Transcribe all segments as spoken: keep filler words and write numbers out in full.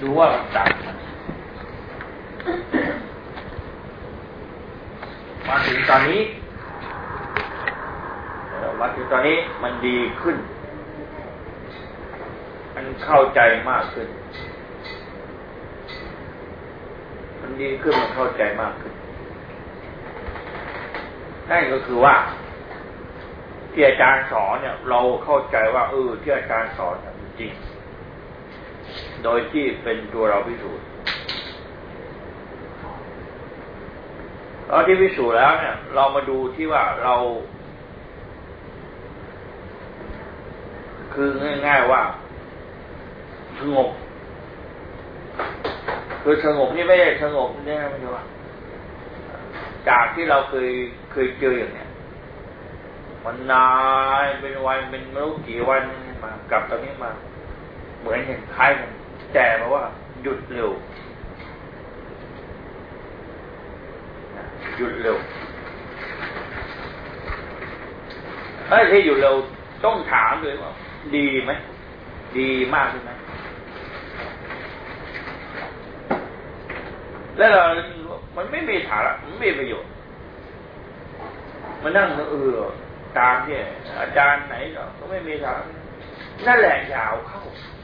ดูว่ามันต่างมาถึงตอนนี้มาถึงตอนนี้มันดีขึ้นมันเข้าใจมากขึ้นมันดีขึ้นมันเข้าใจมากขึ้นนั่นก็คือว่าที่อาจารย์สอนเนี่ยเราเข้าใจว่าเออที่อาจารย์สอนจริงโดยที่เป็นตัวเราพิสูจน์แล้วที่พิสูจน์แล้วเนี่ยเรามาดูที่ว่าเราคือง่ายๆว่าสงบคือสงบนี่ไม่ได้สงบนี่ไม่ใช่ว่าจากที่เราเคยเคยเจออย่างเนี้ยมันนานเป็นวันเป็นไม่รู้กี่วันมากลับตอนนี้มาเหมือนอย่างคล้ายกันแต่เพราะว่าหยุดเร็วหยุดเร็วไอ้ที่หยุดเร็วต้องถามเลยว่าดีไหมดีมากใช่ไหมแล้วเรามันไม่มีฐานะมันไม่มีประโยชน์มันนั่งเออตามที่อาจารย์ไหนก็ไม่มีฐานะนั่นแหละยาวเข้า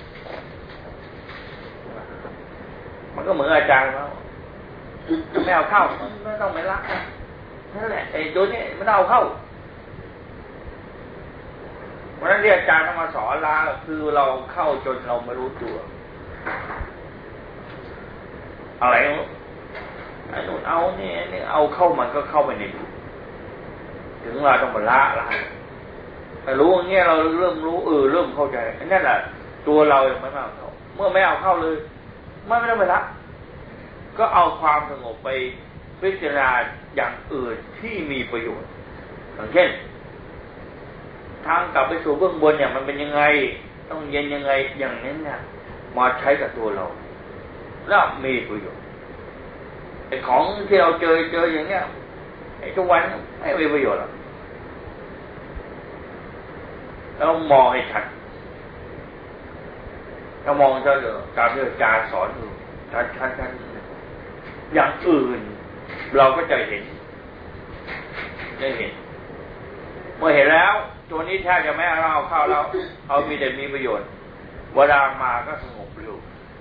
มันก็เหมือนอาจารย์เราไม่เอาเข้ามันไม่ต้องไม่รักนั่นแหละไอ้ตัวนี้มันเอาเข้าวันนั้นที่อาจารย์ต้องมาสอนลาคือเราเข้าจนเราไม่รู้ตัวอะไรไอ้นู่นเอานี่นี่เอาเข้ามันก็เข้าไปในดูถึงเราต้องมาละละแต่รู้อย่างเงี้ยเราเริ่มรู้เออเริ่มเข้าใจนั่นแหละตัวเรายังไม่เอาเข้าเมื่อไม่เอาเข้าเลยไม่ไม่ต้องไปละก็เอาความสงบไปพิจารณาอย่างอื่นที่มีประโยชน์อย่างเช่นทางกลับไปสู่เบื้องบนเนี่ยมันเป็นยังไงต้องเย็นยังไงอย่างนี้เนี่ยมาใช้กับตัวเราแล้วมีประโยชน์ไอ้ของที่เราเจอเจออย่างเงี้ยไอ้ทุกวันไม่มีประโยชน์หรอกเรามองให้ชัดเรามองจะเหลือการที่อาจารย์สอนอยู่ชัดชัดชัดอย่างอื่นเราก็จะเห็นได้เห็นเมื่อเห็นแล้วตัวนี้แทบจะไม่เอาเข้าแล้วเอามีแต่มีประโยชน์เวลามาก็สงบเร็ว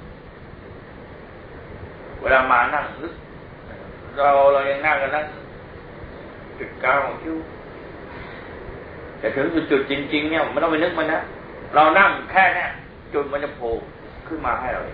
เวลามานั่งนึกเราเรายังนั่งกันนั่งจุดกลางของคิ้วแต่ถึงจุดจริงๆเนี่ยไม่ต้องไปนึกมันนะเรานั่งแค่นี้จุดมันจะโผล่ขึ้นมาให้เราเอง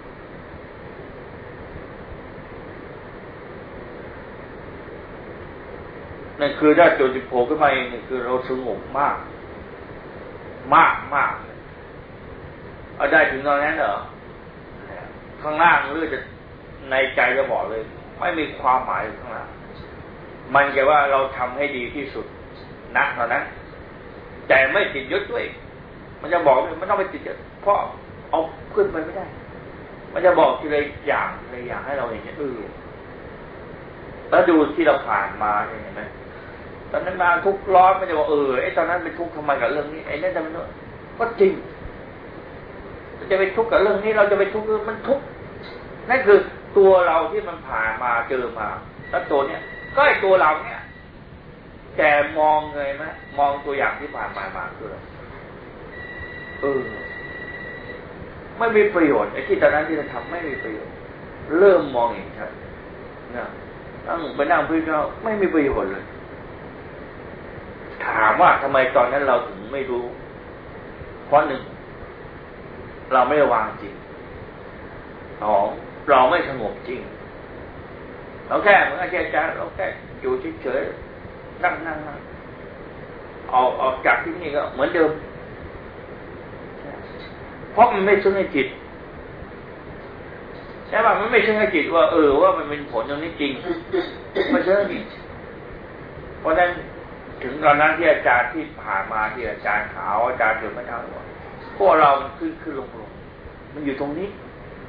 นั่นคือถ้าจุดที่โผล่ขึ้นมาเองนี่คือเราสงบมากมากมากเอาได้ถึงตอนนั้นเหรอข้างล่างหรือจะในใจจะบอกเลยไม่มีความหมายข้างล่างมันแค่ว่าเราทำให้ดีที่สุดนักเท่านั้นแต่ไม่ติดยึดด้วยมันจะบอกมันต้องไปติดยึดเพราะเอาขึ้นไปไม่ได้มันจะบอกทีละอย่างทีละอย่างให้เราเห็นเออแล้วดูที่เราผ่านมาเห็นไหมตอนนั้นมาทุกข์ร้อนมันจะบอกเออไอ้ตอนนั้นเป็นทุกข์ทำไมกับเรื่องนี้ไอ้นั่นทำไมก็จริงจะไปทุกข์กับเรื่องนี้เราจะไปทุกข์มันทุกข์นั่นคือตัวเราที่มันผ่านมาเจอมาแล้วตัวเนี้ยก็ไอ้ตัวเราเนี้ยแต่มองเลยไหมมองตัวอย่างที่ผ่านมามาคือเออไม่มีประโยชน์ไอ้ที่ตอนนั้นที่เราทำไม่มีประโยชน์เริ่มมองเห็นชัดนะตั้งไปนั่งพิจารณาไม่มีประโยชน์เลยถามว่าทำไมตอนนั้นเราถึงไม่รู้เพราะหนึ่งเราไม่ได้วางจริงสองเราไม่สงบจริงเราแค่เหมือนอาจารย์เราแค่อยู่เฉยๆนั่งนั่งนั่งออกออกจากที่นี่ก็เหมือนเดิมเพราะมันไม่ซึ่งในจิตใช่ป่ะมันไม่ซึ่งในจิตว่าเออว่ามันเป็นผลตรงนี้จริงไม่ใช่จริงเพราะนั้นถึงตอนนั้นที่อาจารย์ที่ผ่านมาที่อาจารย์ขาวอาจารย์เดินไม่เอาว่าพวกเรามันขึ้นขึ้นลงลงมันอยู่ตรงนี้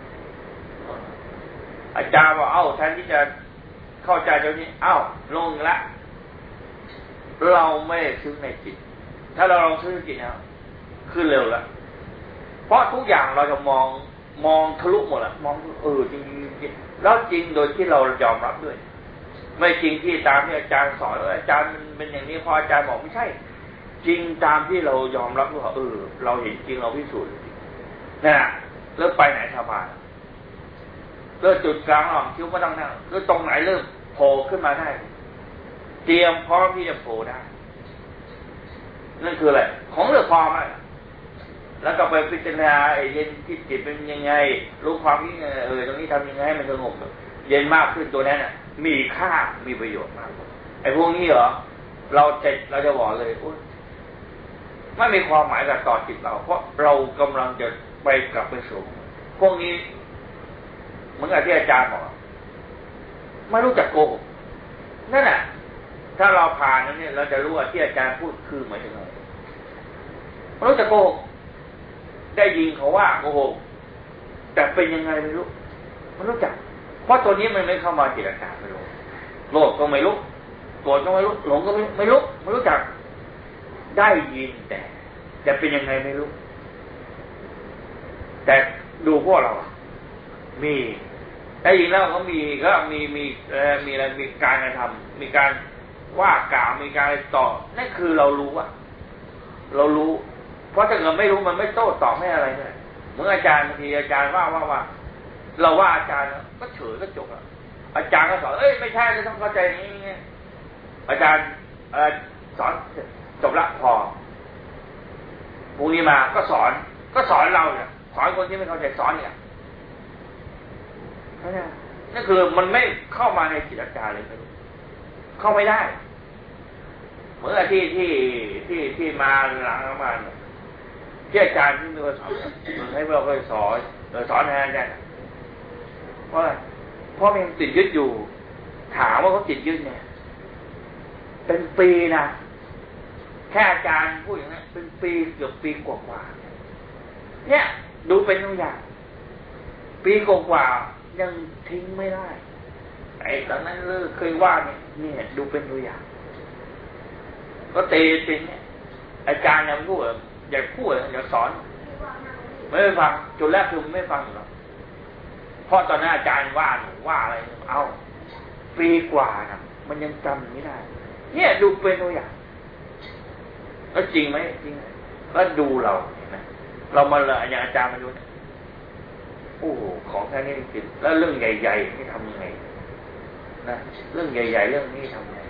อาจารย์บอกเอ้าแทนที่จะเข้าใจตรงนี้เอ้าลงละเราไม่ได้ซึ้งในจิตถ้าเราลองซึ้งในจิตแล้วขึ้นเร็วแล้วเพราะทุกอย่างเราจะมองมองทะลุหมดละมองเออจริงจริงแล้วจริงโดยที่เรายอมรับด้วยไม่จริงที่ตามที่อาจารย์สอนอาจารย์เป็นอย่างนี้พออาจารย์บอกไม่ใช่จริงตามที่เรายอมรับว่าเออเราเห็นจริงเราพิสูจน์นะเริ่มไปไหนสบายเริ่มจุดกลางหลังคิ้วไม่ต้องนั่งเริ่มตรงไหนเริ่มโผล่ขึ้นมาได้เตรียมพร้อมที่จะโผล่ได้นั่นคืออะไรของเรื่องพอมากแล้วก็ไปพิจารณาไอ้เย็นที่จิตเป็นยังไงรู้ความที่เออตรงนี้ทำยังไงให้มันสงบเย็นมากขึ้นตัวนั้นน่ะมีค่ามีประโยชน์มากไอ้พวกนี้เหรอเราจะเราจะบอกเลยไม่มีความหมายกับต่อจิตเราเพราะเรากำลังจะไปกลับไปสู่พวกนี้เหมือนกับที่อาจารย์บอกไม่รู้จักโกหกนั่นแหละถ้าเราผ่านนั้นเนี่ยเราจะรู้ว่าที่อาจารย์พูดคือหมายถึงอะไรไม่รู้จักโกหกได้ยินเขาว่าโกหกแต่เป็นยังไงไม่รู้ไม่รู้จักเพราะตัวนี้มันไม่เข้ามาจิตอาจารย์ไม่รู้โลภก็ไม่รู้โกรธก็ไม่รู้หลงก็ไม่ไม่รู้ไม่รู้จักได้ยินแต่จะเป็นยังไงไม่รู้แต่ดูพวกเรามีได้ยินแล้วก็มีก็มีมีเอ่อมีอะไรมีการกระทำมีการว่ากล่าวมีการตอบนั่นคือเรารู้อะเรารู้เพราะถ้าเกิดไม่รู้มันไม่โต้ตอบไม่อะไรเลยเหมือนอาจารย์บางทีอาจารย์ว่าว่าว่าเราว่าอาจารย์ก็เฉยก็จบอะอาจารย์ก็สอนเอ้ยไม่ใช่เราต้องเข้าใจนี้อาจารย์สอนจบละพอพรุ่งนี้มาก็สอนก็สอนเราเนี่ยสอนคนที่ไม่เข้าใจสอนเนี่ยนั่นคือมันไม่เข้ามาในจิตอาจารย์เลยเข้าไม่ได้เหมือนที่ที่ที่ที่มาหลังมาที่อาจารย์ที่มีคนสอนให้เราไปสอนสอนแทนอาจารย์เพราะเพราะมันติดยึดอยู่ถามว่าเขาติดยึดเนี่ยเป็นปีนะแค่อาจารย์พูดอย่างนั้นเป็นปีเกือบปีกว่าๆเนี่ยดูเป็นตัวอย่างปีกว่าๆยังทิ้งไม่ได้ไอ้ตอนนั้นเลิกเคยว่าเนี่ยเนี่ยดูเป็นตัวอย่างก็เตะจริงเนี่ยอาจารย์ยังพูดอยากพูดอยากสอนไม่ฟังจุดแรกคือไม่ฟังหรอกเพราะตอนนั้นอาจารย์ว่าหนูว่าอะไรเอาปีกว่านะมันยังจำไม่ได้เนี่ยดูเป็นตัวอย่างแล้วจริงไหมจริงก็ดูเราเห็นไหมเรามาเลยอย่างอาจารย์มาดูเนี่ยโอ้โหของแค่นี้จริงแล้วเรื่องใหญ่ๆนี่ทำยังไงนะเรื่องใหญ่ๆเรื่องนี้ทำยังไง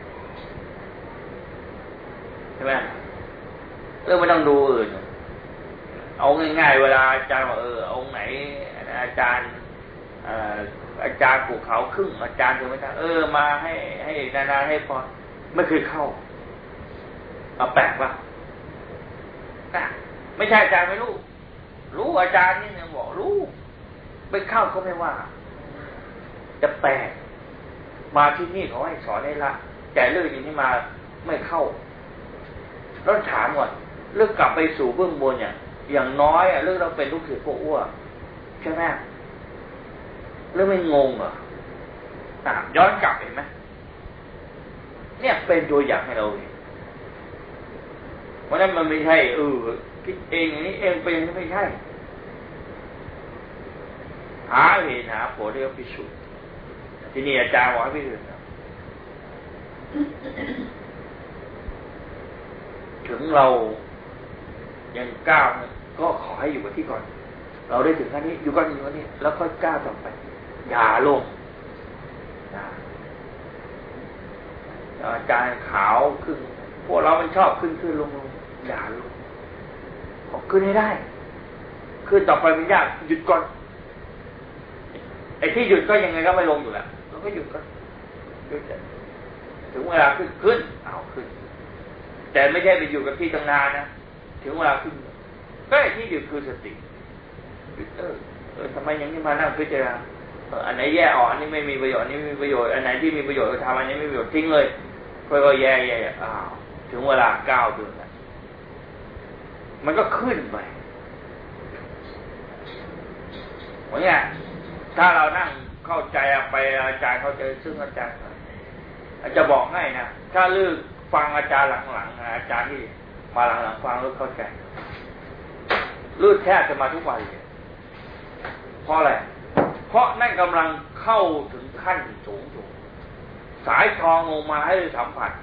ใช่ไหมเรื่องไม่ต้องดูอื่นเอาง่ายๆเวลาอาจารย์บอกเออองค์ไหนอาจารย์อาจารย์ปลูกเขาครึ่งอาจารย์ถึงไม่ได้เออมาให้ให้นานๆให้พอไม่เคยเข้าเอาแปลกป่ะไม่ใช่อาจารย์ไม่รู้รู้อาจารย์นี่เนี่ยบอกรู้ไปเข้าก็ไม่ว่าจะแปลกมาที่นี่เขาให้สอนได้ละแต่เรื่องนี้ที่มาไม่เข้าแล้วถามก่อนเรื่องกลับไปสู่เบื้องบนอย่างอย่างน้อยอ่ะเรื่องเราเป็นลูกศิษย์พวกอ้วใช่ไหมเรื่องไม่งงเหรออ่ะย้อนกลับเห็นไหมเนี่ยเป็นตัวอย่างให้เราเห็นเพราะนั้นมันไม่ใช่เออคิดเองอย่างนี้เองเป็นไม่ใช่หาเหตุหาผลเรียกพิสูจน์ที่นี่อาจารย์บอกให้พิสูจน์ถึงเรายังก้าวก็ขอให้อยู่กับที่ก่อนเราได้ถึงขั้นนี้อยู่ก่อนอยู่ก่อนนี้แล้วค่อยก้าวต่อไปอย่าลงอาจารย์ขาวขึ้นพวกเรามันชอบขึ้นขึ้นลงลงอย่าลงขอขึ้นให้ได้ขึ้นต่อไปมันยากหยุดก่อนไอ้ที่หยุดก็ยังไงก็ไม่ลงอยู่แล้วเราก็หยุดก่อนหยุดถึงเวลาขึ้นขึ้นเอาขึ้นแต่ไม่ใช่ไปอยู่กับที่ตั้งนานนะถึงเวลาขึ้นก็ไอ้ที่หยุดคือสติเออเออทำไมยังไม่มานั่งพิจารณาอันไหนแย่ออกอันนี้ไม่มีประโยชน์อันนี้มีประโยชน์อันไหนที่มีประโยชน์ก็ทำอันนี้ไม่มีประโยชน์ทิ้งเลยค่อยๆแย่แย่อ้าวถึงเวลาก้าวเดินแล้วมันก็ขึ้นไปเหมือนไงถ้าเรานั่งเข้าใจไปอาจารย์เข้าใจซึ่งอาจารย์อาจจะบอกให้นะถ้าลือฟังอาจารย์หลังๆอาจารย์ที่มาหลังๆฟังลือเข้าใจลือแทบจะมาทุกวันเลยเพราะอะไรเพราะนั่นกำลังเข้าถึงขั้นสูงสุดสายทองลงมาให้สัมผัส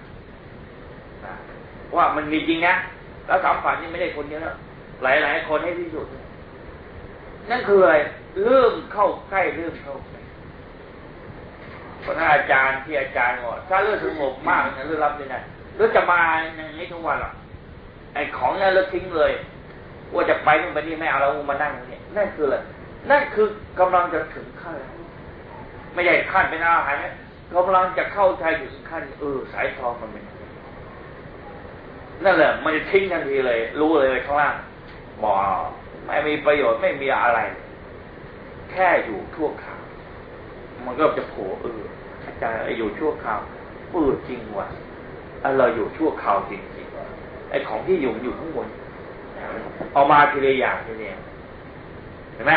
ว่ามันมีจริงนะแล้วสัมผัสนี่ไม่ได้คนเดียวแล้วหลายๆคนให้ที่สุดนั่นคืออะไรเริ่มเข้าใกล้เริ่มเข้าใกล้เพราะถ้าอาจารย์ที่อาจารย์บอกถ้าเรื่องสงบมากนะเรื่องรับไม่ได้เรื่องจะมาอย่างนี้ทุกวันหรอกไอ้ของนั้นเลิกทิ้งเลยว่าจะไปนู่นไปนี่ไม่เอาแล้วมานั่งนี่นั่นคืออะไรนั่นคือกำลังจะถึงขั้นแล้วไม่ใช่ขั้นเป็นอาหารนะกำลังจะเข้าใจถึงขั้นเออสายทองมันเป็นนั่นแหละมันจะทิ้งทันทีเลยรู้เลยข้างล่างบอกไม่มีประโยชน์ไม่มีอะไรแค่อยู่ชั่วคราวมันก็จะโผล่เอออาจารย์อยู่ชั่วคราวเออจริงว่ะเราอยู่ชั่วคราวจริงๆไอ้ของที่อยู่อยู่ข้างบนเอามาทีละอย่างทีละอย่างเห็นไหม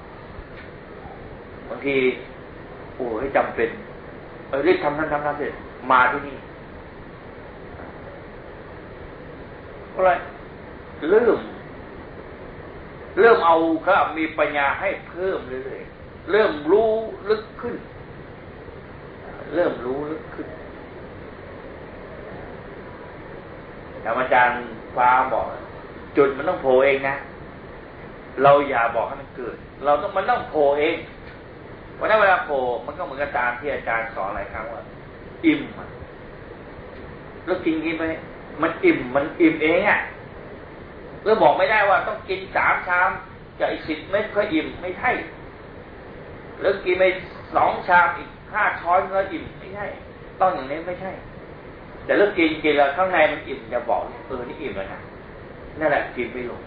บางทีโอ้ให้จำเป็นเออรีบทำนั้นทำนั้นเสร็จมาที่นี่อะไรเริ่มเริ่มเอาครับมีปัญญาให้เพิ่มเรื่อยๆเริ่มรู้ลึกขึ้นเริ่มรู้ลึกขึ้นแต่อาจารย์ฟ้าบอกจุดมันต้องโผล่เองนะเราอย่าบอกให้มันเกิดเราต้องมันต้องโผล่เองวันนั้นเวลาโผล่มันก็เหมือนกับตามที่อาจารย์สอนหลายครั้งว่าอิ่มแล้วกินกินไปมันอิ่มมันอิ่มเองอ่ะแล้วบอกไม่ได้ว่าต้องกินสามชามจะอีกสิบเม็ดก็อิ่มไม่ใช่แล้วกินไปสองชามอีกห้าช้อนก็อิ่มไม่ใช่ต้องอย่างนี้ไม่ใช่แต่เลิกกินกินแล้วข้างในมันอิ่มจะบอกเออนี่อิ่มแล้วนะนั่นแหละกินไม่ลง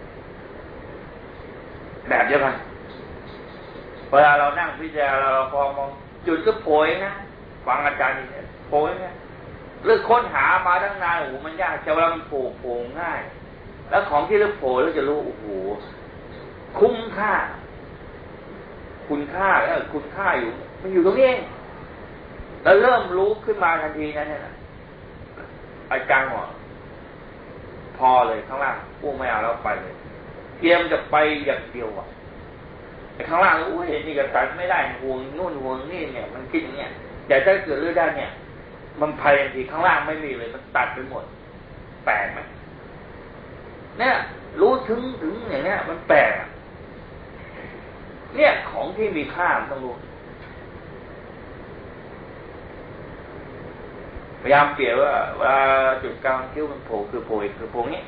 แบบเดียวกันเวลาเรานั่งพิจารณาเราพอมองจุดก็โผล่นะฟังอาจารย์นี่โผล่นะเรื่องค้นหามาตั้งนานโอ้โหมันยากแต่เวลามันโผล่โผล่ง่ายแล้วของที่เราโผล่เราจะรู้โอ้โหคุ้มค่าคุณค่าเออคุณค่าอยู่มันอยู่ตรงนี้เองแล้วเริ่มรู้ขึ้นมาทันทีนั้นเนี่ยนะอาจารย์บอกพอเลยข้างล่างอู้ไม่เอาแล้วไปเลยเตรียมจะไปอย่างเดียวอ่ะไอ้ข้างล่างโอ้ยนี่ก็ตัดไม่ได้ห่วงนู่นห่วงนี่เนี่ยมันคิดอย่างเงี้ยแต่ถ้าเกิดเรื่องได้เนี่ยมันภายในทีข้างล่างไม่มีเลยมันตัดไปหมดแปลกไหมเนี่ยรู้ถึงถึงอย่างเนี้ยมันแปลกเนี่ยของที่มีค่ามันต้องรู้พยายามเปลี่ยนว่าว่าจุดกลางคิ้วมันโผล่คือโผล่คือโผล่นี้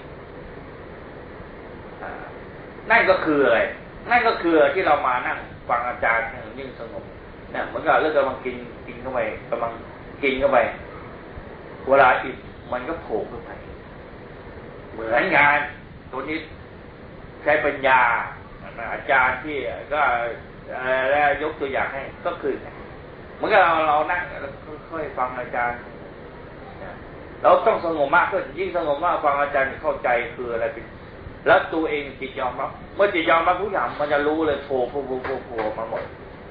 นั่นก็คืออะไรนั่นก็คือที่เรามานั่งฟังอาจารย์ยิ่งสงบเนี่ยเหมือนกับเรื่องกำลังกินกินเข้าไปกำลังกินเข้าไปเวลาอิ่มมันก็โผล่ขึ้นไปเหมือนงานตัวนี้ใช้ปัญญาอาจารย์ที่ก็แล้วยกตัวอย่างให้ก็คือเหมือนกับเราเรานั่งค่อยๆฟังอาจารย์เราต้องสงบมากขึ้นยิ่งสงบมากฟังอาจารย์เข้าใจคืออะไรเป็นแล้วตัวเองจิตยอมรับเมื่อจิตยอมรับทุกอย่างมันจะรู้เลยโผล่โผล่โผล่โผล่โผล่มาหมด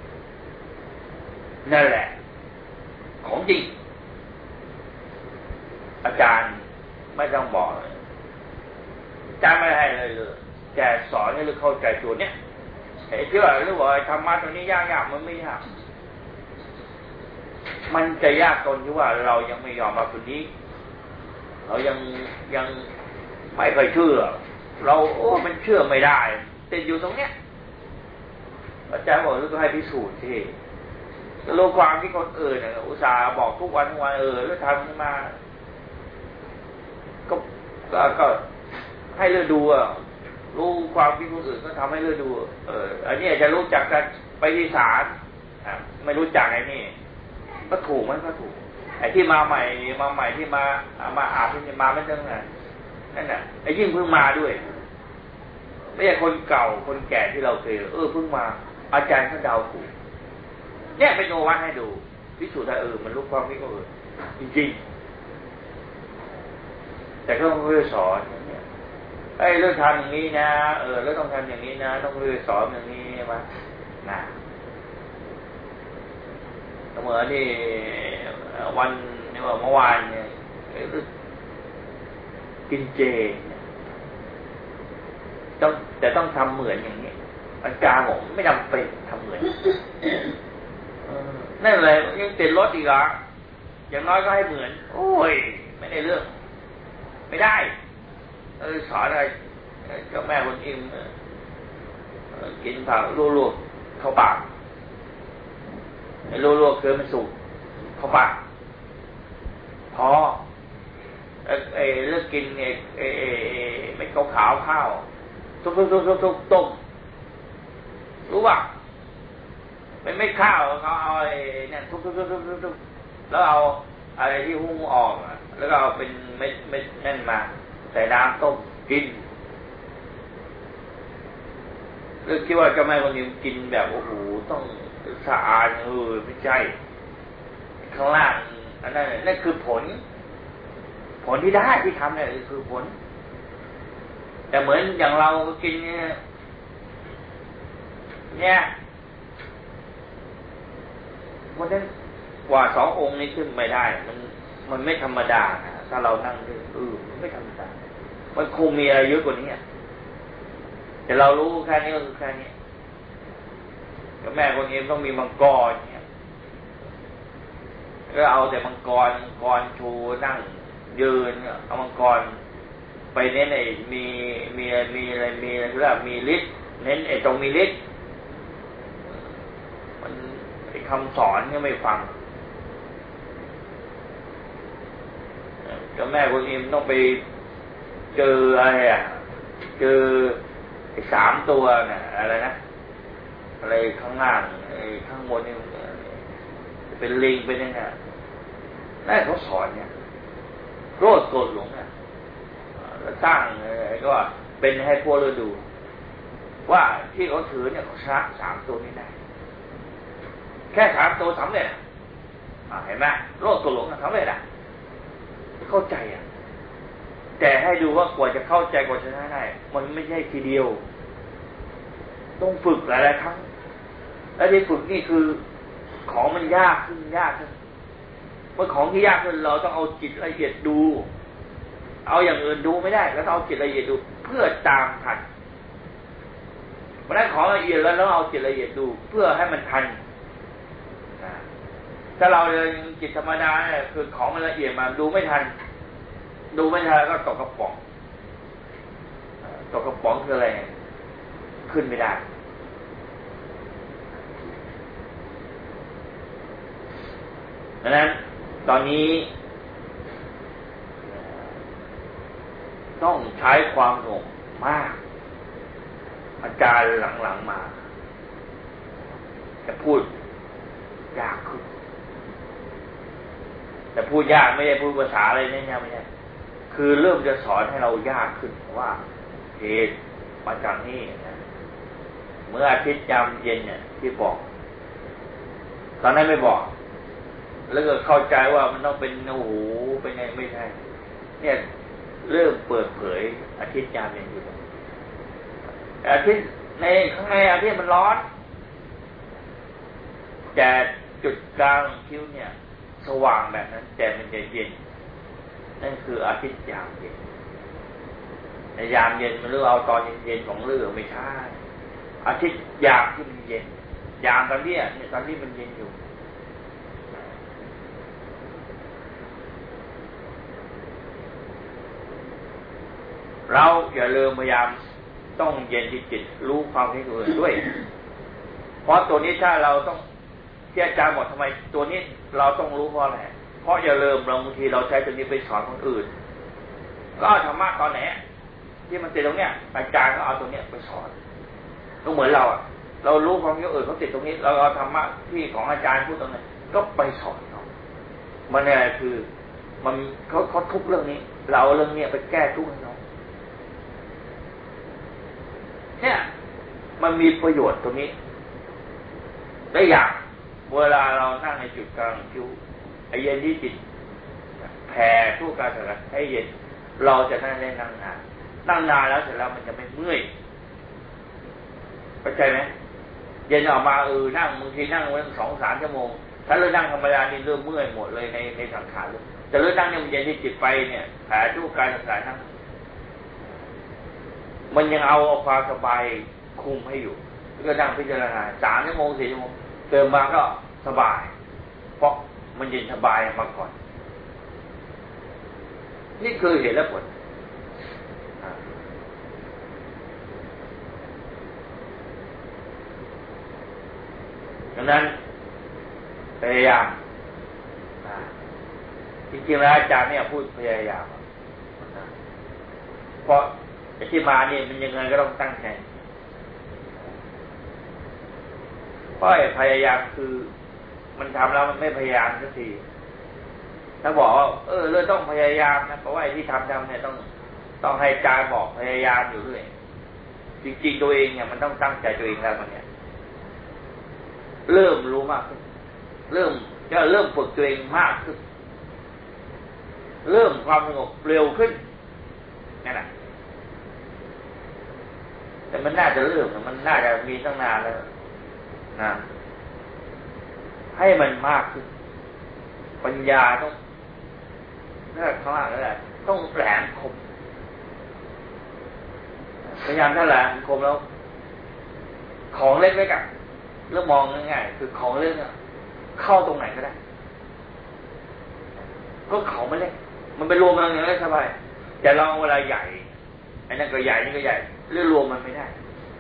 นั่นแหละของจริงอาจารย์ไม่ต้องบอกเลยอาจารย์ไม่ให้เลยเลยแต่สอนให้เราเข้าใจตัวเนี้ยไอ้ที่ว่าเรื่องว่าธรรมะตัวนี้ยากๆมันไม่ยากมันจะยากตรงที่ว่าเรายังไม่ยอมรับตัวนี้เรายังยังไม่เคยเชื่อเราโอ้มันเชื่อไม่ได้ติดอยู่ตรงเนี้ยอาจารย์บอกต้องให้พิสูจน์ที่รู้ความที่คนอื่นเนี่ยอุตส่าห์บอกทุกวันทุกวันเออแล้วทำขึ้นมาก็ก็ก็ให้เลือกดูอ่ะรู้ความที่คนอื่นก็ทำให้เลือกดูเอออันนี้จะรู้จักกันไปที่ศาลไม่รู้จักไอ้นี่ก็ถูกมันก็ถูกไอ้ที่มาใหม่มาใหม่ที่มามาอาบที่มาไม่ใช่ไงนั่นน่ะไอ้ยิ่งเพิ่งมาด้วยไม่ใช่คนเก่าคนแก่ที่เราเคยเออเพิ่งมาอาจารย์เขาเดาถูกเนี่ยเป็นโนวัตให้ดูพิสูจน์ได้เออมันรู้ความที่เขาเออจริงๆแต่ก็ต้องเรียนสอนเนี่ยไอ้เรื่องทำอย่างนี้นะเออแล้วต้องทำอย่างนี้นะต้องเรียนสอนอย่างนี้มานะเหมือนที่วันนี่ว่าเมื่อวานเนี่ยกินเจต้องแต่ต้องทำเหมือนอย่างนี้อาจารย์บอกไม่จำเป็นทำเหมือนนั่นเลยยังติดรถอีกอ่ะอย่างน้อยก็ให้เหมือนโอ้ยไม่ได้เรื่องไม่ได้เออสอนอะไรเจ้าแม่คนอิมกินผักลวกๆเข้าปากไอ้ลวกๆคือมันสุกเข้าปากพอไอ้เลือกกินไอ้ไอ้เม็ดขาวๆข้าวทุบๆๆๆต้มรู้ป่ะเป็นไม่ข้าวเขาเอาไอ้เนี่ยทุบๆๆๆแล้วเอาอะไรที่หุ้มออกแล้วก็เอาเป็นเม็ดเม็ดนั่นมาใส่น้ำต้มกินเรื่องคิดว่าเจ้าแม่คนนี้กินแบบโอ้โหต้องสะอาดเออไม่ใช่ข้างล่างอันนั้นนั่นคือผลผลที่ได้ที่ทำเนี่ยคือผลแต่เหมือนอย่างเรากินเนี่ยเนี่ยวันนั้นกว่าสององค์นี้ขึ้นไม่ได้มันมันไม่ธรรมดานะถ้าเรานั่งดูเออมันไม่ธรรมดามันคงมีอะไรเยอะกว่านี้แต่เรารู้แค่นี้ก็คือแค่นี้แล้วแม่คนนี้ต้องมีมังกรเนี่ยก็เอาแต่มังกรมังกรชูนั่งยืนเอามังกรไปเน้นไอ้มีมีมีอะไรมีอะไรเรียกมีฤทธิ์เน้นไอ้ตรงมีฤทธิ์มันไอ้คำสอนก็ไม่ฟังเจ้าแม่คนนี้ต้องไปเจออะไรอ่ะเจอไอ้สามตัวน่ะอะไรนะอะไรข้างล่างไอ้ข้างบนนี่เป็นลิงเป็นยังไงนั่นเขาสอนเนี่ยโรดโกรธหลงเนี่ยแล้วสร้างก็เป็นให้พวกเราดูว่าที่เขาถือเนี่ยเขาชนะสามตัวนี้ได้แค่สามตัวสำเร็จเห็นไหมโรดโกรธหลงสำเร็จอ่ะเข้าใจอ่ะแต่ให้ดูว่ากว่าจะเข้าใจกว่าจะชนะได้มันไม่ใช่ทีเดียวต้องฝึกหลายๆครั้งและที่ฝึกนี่คือของมันยากขึ้นยากขึ้นเมื่อของที่ยากขึ้นเราต้องเอาจิตละเอียดดูเอาอย่างอื่นดูไม่ได้แล้วต้องเอาจิตละเอียดดูเพื่อตามทันเพราะนั้นของละเอียดแล้วเราเอาจิตละเอียดดูเพื่อให้มันทันถ้าเราเดินจิตธรรมดาเนี่ยคือของมันละเอียดมาดูไม่ทันดูไม่ทันแล้วก็ตกกระป๋องตกกระป๋องคืออะไรขึ้นไม่ได้ดังนั้นตอนนี้ต้องใช้ความสงบมากอาจารย์หลังๆมาจะพูดยากขึ้นแต่พูดยากไม่ใช่พูดภาษาอะไรเนี่ยไม่ใช่คือเริ่มจะสอนให้เรายากขึ้นว่าเหตุมาจากนี่นะเมื่ออาทิตย์ยามเย็นเนี่ยที่บอกตอนนั้นไม่บอกแล้วก็เข้าใจว่ามันต้องเป็นโอ้โหเป็นไงไม่ใช่เนี่ยเริ่มเปิดเผยอาทิตย์ยามเย็นอยู่อาทิตย์ในข้างในอาทิตย์มันร้อนแต่จุดกลางคิ้วเนี่ยสว่างแบบนั้นแต่มันจะเย็นนั่นคืออาทิตย์ยามเย็นในยามเย็นมันเลือกเอาตอนเย็นๆของเลือกไม่ใช่อาทิตย์ยามที่มันเย็นยามตอนนี้เนี่ยตอนนี้มันเย็นอยู่เราอย่าลืมพยายามต้องเย็นที่จิตรู้ความคิดอื่นด้วยเพราะตัวนี้ถ้าเราต้องที่อาจารย์บอกทำไมตัวนี้เราต้องรู้เพราะอะไรเพราะอย่าลืมเราบางทีเราใช้ตัวนี้ไปสอนคนอื่นก็ธรรมะตอนไหนที่มันติดตรงเนี้ยอาจารย์ก็เอาตรงเนี้ยไปสอนก็เหมือนเราอ่ะเรารู้ความคิดอื่นเขาติดตรงนี้เราเอาธรรมะที่ของอาจารย์พูดตรงนี้ก็ไปสอนเขามันอะไรคือมันเขาเขาทุกเรื่องนี้เราเอาเรื่องนี้ไปแก้ทุกข์ให้เขาเนี่ยมันมีประโยชน์ตรงนี้ได้อย่างเวลาเรานั่งในจุดกลางคิ้วไอเย็นที่จิตแผ่ทุกการสังขารให้เย็นเราจะนั่งได้นั่งนานนั่งนานแล้วเสร็จแล้วมันจะไม่เมื่อยเข้าใจไหมเย็นออกมาเออนั่งบางทีนั่งวันสองสามชั่วโมงถ้าเรานั่งธรรมดานี่เริ่มเมื่อยหมดเลยในในสังขารเลยแต่เริ่มนั่งเนี่ยมันเย็นที่จิตไปเนี่ยแผ่ทุกการสังขารนั่งมันยังเอาเอาความสบายคุมให้อยู่ก็นั่งพิจารณาสามชั่วโมงสี่ชั่วโมงเติมมาก็สบายเพราะมันเย็นสบายมาก่อนนี่คือเหตุและผลดังนั้นพยายามจริงๆแล้วอาจารย์เนี่ยพูดพยายามเพราะที่มาเนี่ยมันยังไงก็ต้องตั้งใจเพราะพยายามคือมันทำแล้วมันไม่พยายามสักทีถ้าบอกว่าเออเราต้องพยายามนะเพราะว่าไอ้ที่ทำทำเนี่ยต้องต้องให้อาจารย์บอกพยายามอยู่เรื่อยจริงๆตัวเองเนี่ยมันต้องตั้งใจตัวเองแล้วมันเนี่ยเริ่มรู้มากขึ้นเริ่มจะเริ่มฝึกตัวเองมากขึ้นเริ่มความสงบเร็วขึ้นนั่นแหละแต่มันน่าจะเริ่มมันน่าจะมีตั้งนานแล้วนะให้มันมากขึ้นปัญญาต้องนั่นข้างล่างนั่นแหละต้องแหลมคมพยายามถ้าแหลมคมแล้วของเล็กไว้กันแล้วมองง่ายๆคือของเล็กเข้าตรงไหนก็ได้ก็ของมันเล็กมันไปรวมกันอย่างนี้สบายแต่เราเวลาใหญ่ไอ้นั่นก็ใหญ่นี่ก็ใหญ่เรื่องรวมมันไม่ได้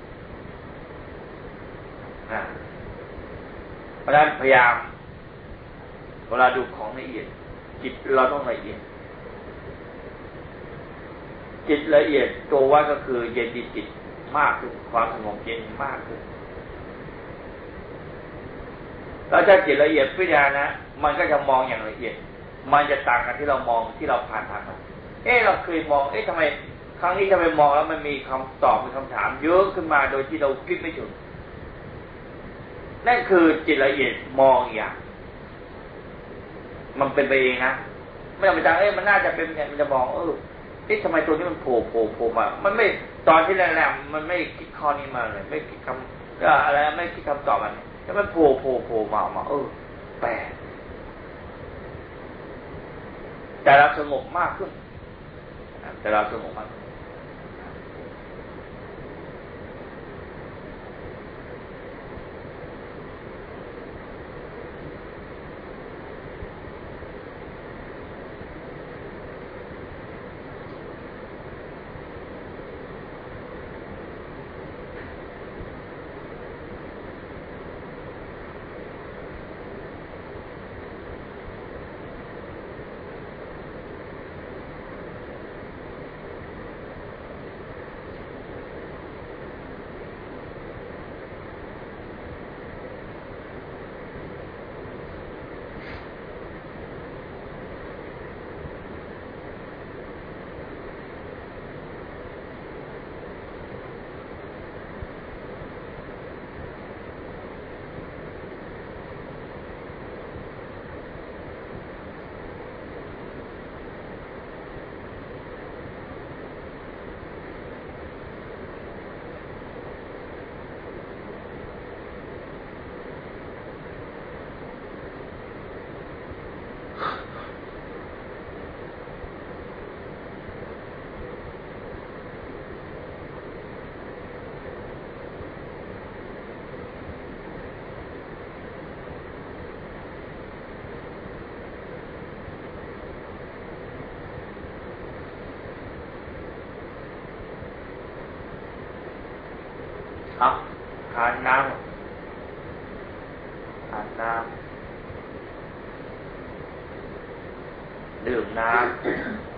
นะเพราะฉะนั้นพยายามเวลาดูของละเอียดจิตเราต้องละเอียดจิตละเอียดตัวว่าก็คือเย็นจิตมากขึ้นความสงบเย็นมากขึ้นแล้วถ้าจิตละเอียดพิจารณามันก็จะมองอย่างละเอียดมันจะต่างกันที่เรามองที่เราผ่านผ่านมาเอ๊ะเราเคยมองเอ๊ะทำไมครั้งนี้ทำไมมองแล้วมันมีคำตอบมีคำถามเยอะขึ้นมาโดยที่เราคิดไม่ถึงนั่นคือจิตละเอียดมองอย่างมันเป็นไปเองนะไม่ต้องไปตั้งเอ๊ะมันน่าจะเป็นอย่างมันจะมองเออเอ๊ะทำไมตัวนี้มันโผล่โผล่โผล่มามันไม่ตอนที่แรกๆมันไม่คิดข้อนี้มาเลยไม่คิดคำก็อะไรไม่คิดคำตอบมันแล้วมันโผล่โผล่โผล่มาออกมาเออแปลกแต่เราสงบมากขึ้นแต่เราสงบมากเอาทานน้ำทานน้ำดื่มน้ำ